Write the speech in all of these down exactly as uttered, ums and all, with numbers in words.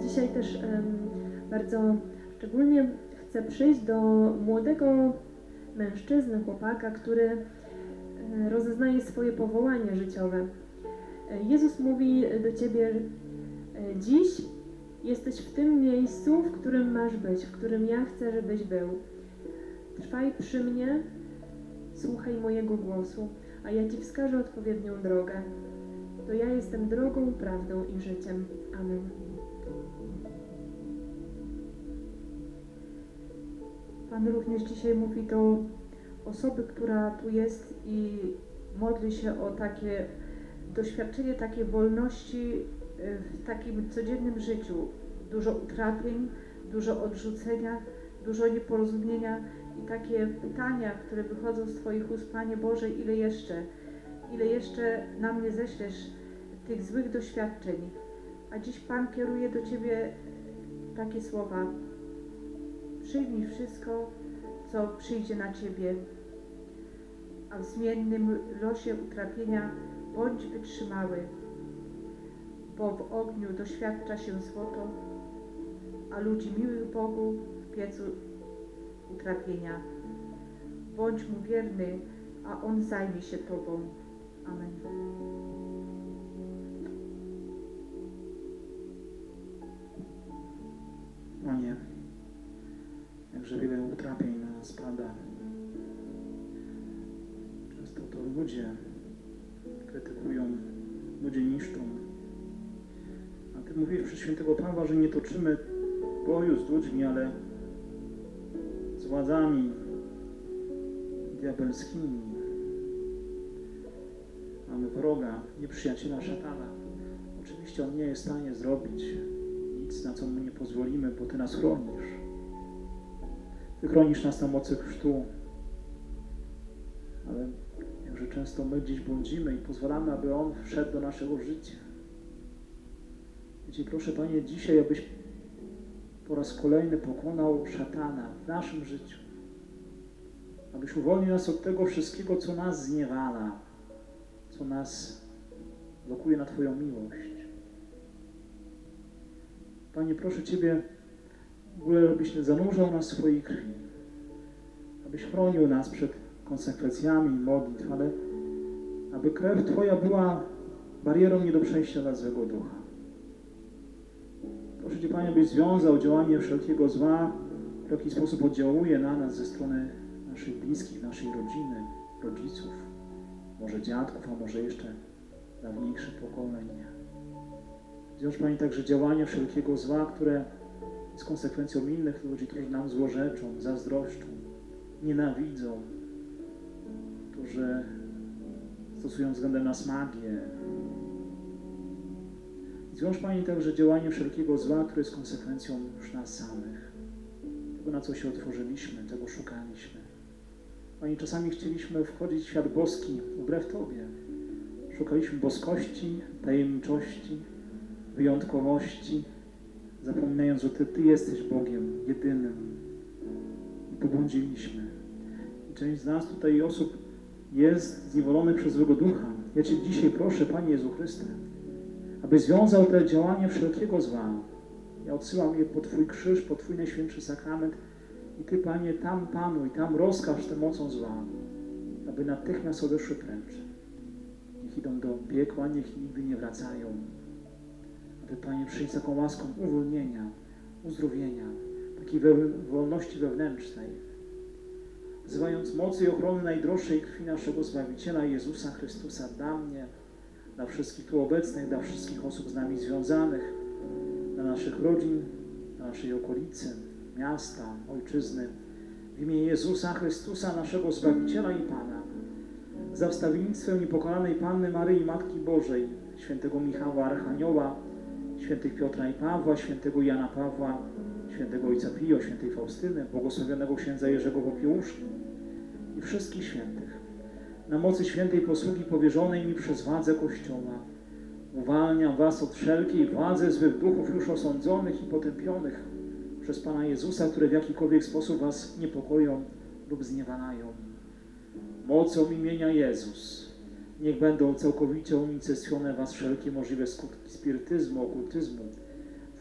Dzisiaj też um, bardzo szczególnie chcę przyjść do młodego mężczyzny, chłopaka, który rozeznaje swoje powołanie życiowe. Jezus mówi do Ciebie: dziś jesteś w tym miejscu, w którym masz być, w którym ja chcę, żebyś był. Trwaj przy mnie, słuchaj mojego głosu, a ja Ci wskażę odpowiednią drogę. To ja jestem drogą, prawdą i życiem. Amen. Pan również dzisiaj mówi do osoby, która tu jest i modli się o takie doświadczenie takiej wolności w takim codziennym życiu. Dużo utrapień, dużo odrzucenia, dużo nieporozumienia i takie pytania, które wychodzą z Twoich ust: Panie Boże, ile jeszcze, ile jeszcze na mnie ześlesz tych złych doświadczeń. A dziś Pan kieruje do Ciebie takie słowa: przyjmij wszystko, co przyjdzie na Ciebie, a w zmiennym losie utrapienia bądź wytrzymały, bo w ogniu doświadcza się złoto, a ludzi miłych Bogu w piecu utrapienia. Bądź Mu wierny, a On zajmie się Tobą. Amen. Panie, jakże wiele utrapień na nas pada. Często to ludzie krytykują, ludzie niszczą. A Ty mówisz przez świętego Pawła, że nie toczymy boju z ludźmi, ale z władzami diabelskimi. Mamy wroga, nieprzyjaciela szatana. Oczywiście on nie jest w stanie zrobić nic, na co mu nie pozwolimy, bo Ty nas chronisz. Ty chronisz nas na mocy chrztu. Ale jakże często my gdzieś błądzimy i pozwalamy, aby On wszedł do naszego życia. Cię proszę, Panie, dzisiaj, abyś po raz kolejny pokonał szatana w naszym życiu. Abyś uwolnił nas od tego wszystkiego, co nas zniewala, co nas blokuje na Twoją miłość. Panie, proszę Ciebie, w ogóle, abyś zanurzał nas w swojej krwi, abyś chronił nas przed konsekwencjami modlitw, ale aby krew Twoja była barierą nie do przejścia dla złego ducha. Proszę Cię, Panie, abyś związał działanie wszelkiego zła, w jaki sposób oddziałuje na nas ze strony naszych bliskich, naszej rodziny, rodziców, może dziadków, a może jeszcze dawniejszych pokoleń. Zwiąż, Panie, także działanie wszelkiego zła, które jest konsekwencją innych ludzi, którzy nam złorzeczą, zazdroszczą, nienawidzą, którzy stosują względem nas magię. Zwiąż, Panie, także działanie wszelkiego zła, które jest konsekwencją już nas samych. Tego, na co się otworzyliśmy, tego szukaliśmy. Panie, czasami chcieliśmy wchodzić w świat boski wbrew Tobie. Szukaliśmy boskości, tajemniczości, wyjątkowości, zapominając, że Ty, Ty jesteś Bogiem jedynym. I pobłądziliśmy. I część z nas tutaj osób jest zniewolonych przez złego ducha. Ja Cię dzisiaj proszę, Panie Jezu Chryste, aby związał te działania wszelkiego zła. Ja odsyłam je po Twój krzyż, po Twój najświętszy sakrament i Ty, Panie, tam panuj, tam rozkaż tę mocą zła, aby natychmiast odeszły precz. Niech idą do piekła, niech nigdy nie wracają. Aby, Panie, przyjść taką łaską uwolnienia, uzdrowienia, takiej we, wolności wewnętrznej, wzywając mocy i ochrony najdroższej krwi naszego Zbawiciela Jezusa Chrystusa dla mnie, dla wszystkich tu obecnych, dla wszystkich osób z nami związanych, dla naszych rodzin, dla naszej okolicy, miasta, ojczyzny. W imię Jezusa Chrystusa, naszego Zbawiciela i Pana, za wstawiennictwem niepokonanej Panny Maryi, Matki Bożej, świętego Michała Archanioła, świętych Piotra i Pawła, świętego Jana Pawła, świętego Ojca Pio, świętej Faustyny, błogosławionego księdza Jerzego Popiełuszki i wszystkich świętych. Na mocy świętej posługi powierzonej mi przez władzę Kościoła uwalniam was od wszelkiej władzy złych duchów już osądzonych i potępionych przez Pana Jezusa, które w jakikolwiek sposób was niepokoją lub zniewalają. Mocą imienia Jezus niech będą całkowicie unicestwione was wszelkie możliwe skutki spirytyzmu, okultyzmu,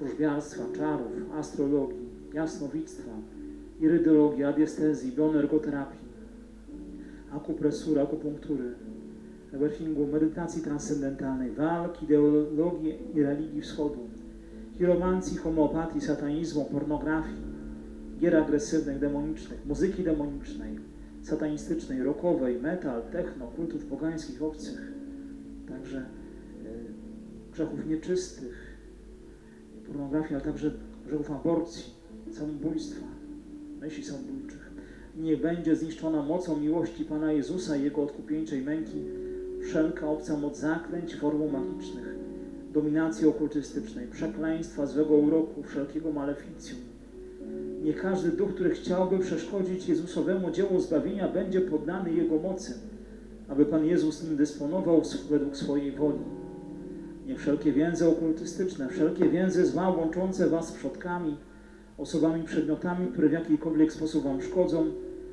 wróżbiarstwa, czarów, astrologii, jasnowictwa, irydologii, adiestezji, bioenergoterapii, akupresury, akupunktury, eberhingu, medytacji transcendentalnej, walk, ideologii i religii wschodu, chiromancji, homeopatii, satanizmu, pornografii, gier agresywnych, demonicznych, muzyki demonicznej, satanistycznej, rockowej, metal, techno, kultów pogańskich, obcych, także y, grzechów nieczystych, pornografii, ale także grzechów aborcji, samobójstwa, myśli samobójczych. Niech będzie zniszczona mocą miłości Pana Jezusa i Jego odkupieńczej męki wszelka obca moc zaklęć, formuł magicznych, dominacji okultystycznej, przekleństwa, złego uroku, wszelkiego maleficjum. Niech każdy duch, który chciałby przeszkodzić Jezusowemu dziełu zbawienia, będzie poddany Jego mocy, aby Pan Jezus nim dysponował według swojej woli. Niech wszelkie więzy okultystyczne, wszelkie więzy zła łączące was z przodkami, osobami, przedmiotami, które w jakikolwiek sposób wam szkodzą,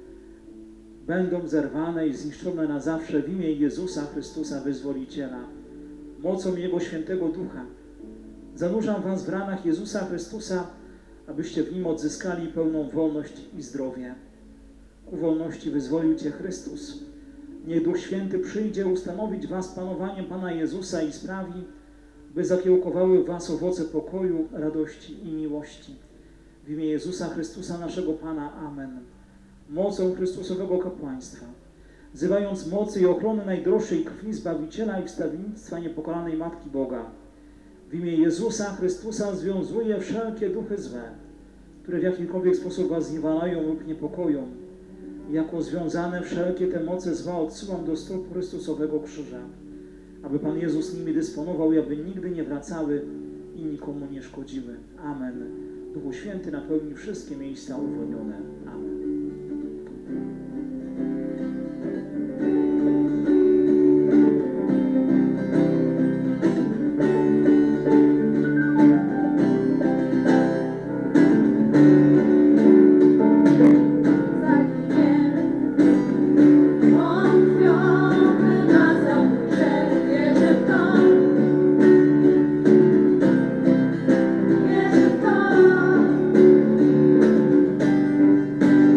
będą zerwane i zniszczone na zawsze w imię Jezusa Chrystusa, Wyzwoliciela, mocą Jego Świętego Ducha. Zanurzam was w ranach Jezusa Chrystusa, abyście w Nim odzyskali pełną wolność i zdrowie. Ku wolności wyzwolił cię Chrystus. Niech Duch Święty przyjdzie ustanowić was panowaniem Pana Jezusa i sprawi, by zakiełkowały w was owoce pokoju, radości i miłości. W imię Jezusa Chrystusa, naszego Pana. Amen. Mocą Chrystusowego kapłaństwa, wzywając mocy i ochrony najdroższej krwi Zbawiciela i wstawiennictwa niepokalanej Matki Boga, w imię Jezusa Chrystusa związuję wszelkie duchy złe, które w jakikolwiek sposób was zniewalają lub niepokoją. Jako związane wszelkie te moce zła odsyłam do stóp Chrystusowego krzyża, aby Pan Jezus nimi dysponował i aby nigdy nie wracały i nikomu nie szkodziły. Amen. Duchu Święty napełni wszystkie miejsca uwolnione. Amen. Thank you.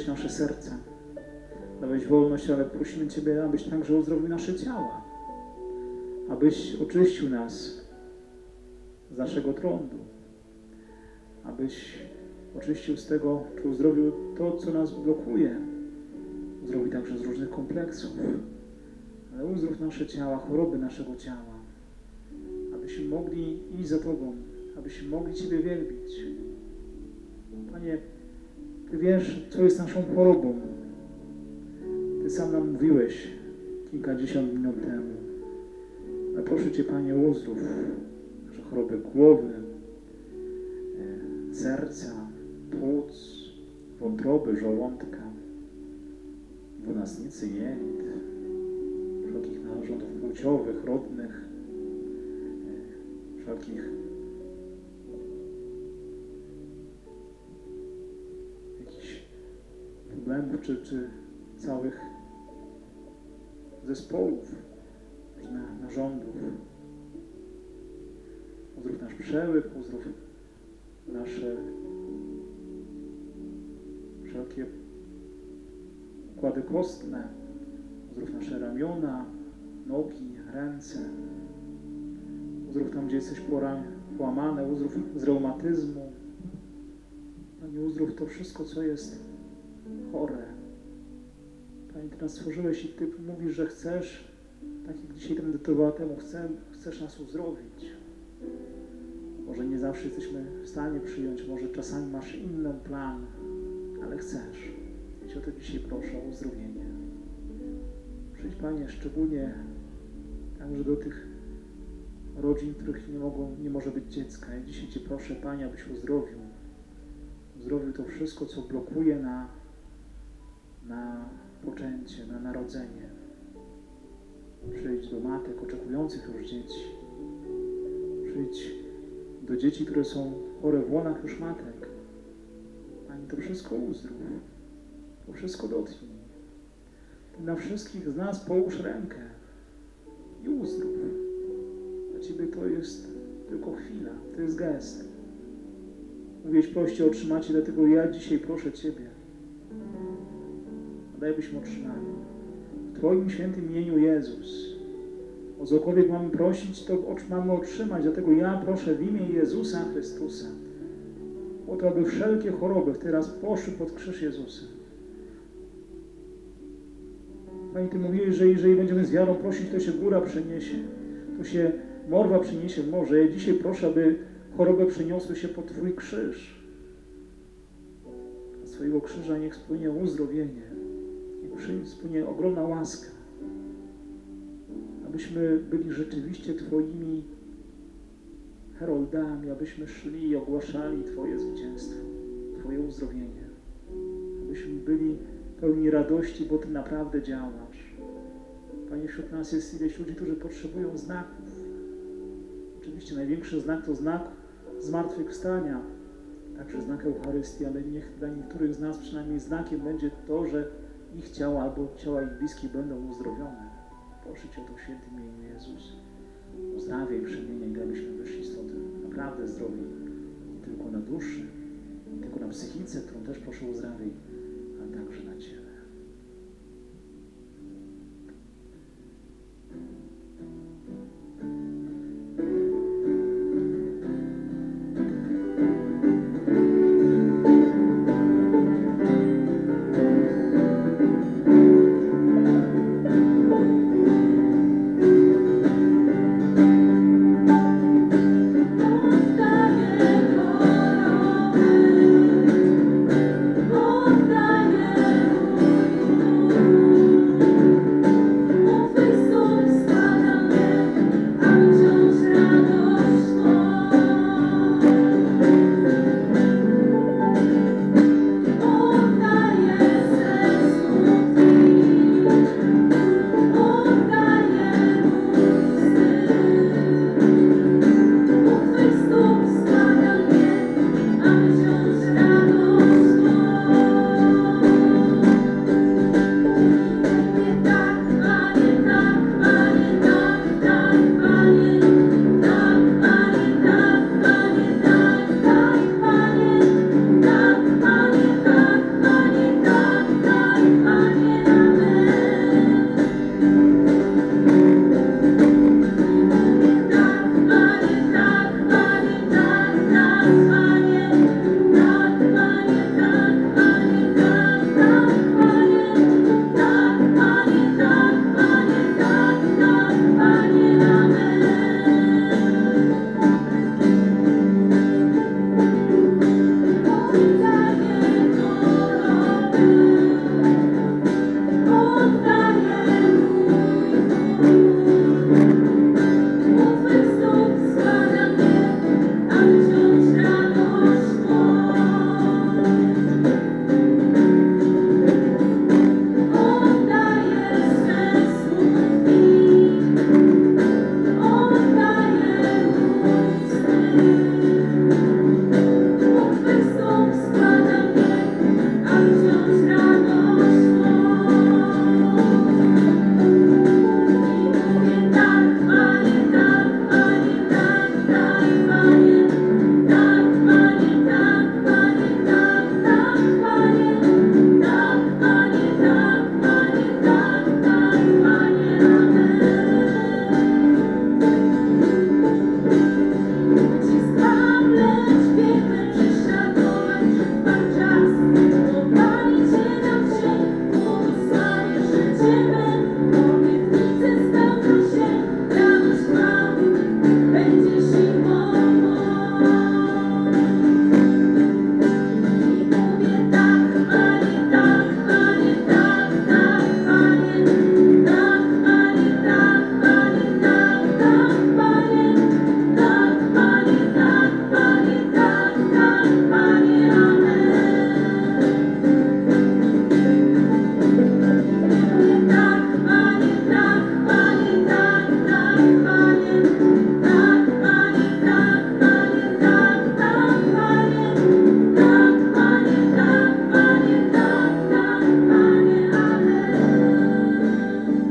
nasze serca, dałeś wolność, ale prosimy Ciebie, abyś także uzdrowił nasze ciała, abyś oczyścił nas z naszego trądu, abyś oczyścił z tego, czy uzdrowił to, co nas blokuje, uzdrowił także z różnych kompleksów, ale uzdrów nasze ciała, choroby naszego ciała, abyśmy mogli iść za Tobą, abyśmy mogli Ciebie wielbić. Panie, Ty wiesz, co jest naszą chorobą. Ty sam nam mówiłeś kilkadziesiąt minut temu. Ale proszę Cię, Panie, uzdrów nasze choroby głowy, serca, płuc, wątroby, żołądka, dwunastnicy, jelit, wszelkich narządów płciowych, rodnych, wszelkich jakichś problemów, czy, czy całych zespołów, różnych narządów. Uzdrów nasz przełyk, uzdrów nasze wszelkie układy kostne, uzdrów nasze ramiona, nogi, ręce. Uzdrów tam, gdzie jesteś połamane, uzdrów z reumatyzmu. Panie, uzdrów to wszystko, co jest chore. Panie, Ty nas stworzyłeś i Ty mówisz, że chcesz, tak jak dzisiaj ten detywował temu, chcę, chcesz nas uzdrowić. Może nie zawsze jesteśmy w stanie przyjąć, może czasami masz inny plan, ale chcesz. Ja Cię o to dzisiaj proszę, o uzdrowienie. Przyjdź, Panie, szczególnie także do tych rodzin, w których nie, mogą, nie może być dziecka. Ja dzisiaj Cię proszę, Panie, abyś uzdrowił. Uzdrowił to wszystko, co blokuje na, na poczęcie, na narodzenie. Przyjdź do matek oczekujących już dzieci. Przyjdź do dzieci, które są chore w łonach już matek. Panie, to wszystko uzdrów. To wszystko dotknij. Ty na wszystkich z nas połóż rękę i uzdrów. Dla Ciebie to jest tylko chwila, to jest gest. Mówiłeś, proście otrzymacie, dlatego ja dzisiaj proszę Ciebie. Daj, byśmy otrzymali. W Twoim świętym imieniu, Jezus. O cokolwiek mamy prosić, to mamy otrzymać. Dlatego ja proszę w imię Jezusa Chrystusa o to, aby wszelkie choroby teraz poszły pod krzyż Jezusa. Panie, Ty mówiłeś, że jeżeli będziemy z wiarą prosić, to się góra przeniesie. To się morwa przeniesie w morze. Ja dzisiaj proszę, aby choroby przeniosły się pod Twój krzyż. Z Twojego krzyża niech spłynie uzdrowienie. Niech spłynie ogromna łaska. Abyśmy byli rzeczywiście Twoimi heroldami, abyśmy szli i ogłaszali Twoje zwycięstwo, Twoje uzdrowienie. Abyśmy byli pełni radości, bo Ty naprawdę działasz. Panie, wśród nas jest ileś ludzi, którzy potrzebują znaków. Oczywiście największy znak to znak zmartwychwstania, także znak Eucharystii, ale niech dla niektórych z nas przynajmniej znakiem będzie to, że ich ciała albo ciała ich bliskich będą uzdrowione. Proszę Cię o to w świętym imieniu, Jezus. Uzdrawiaj, przemieniaj, abyśmy wyszli stąd naprawdę zdrowi. Nie tylko na duszy, nie tylko na psychice, którą też proszę uzdrawiaj, ale także na ciele.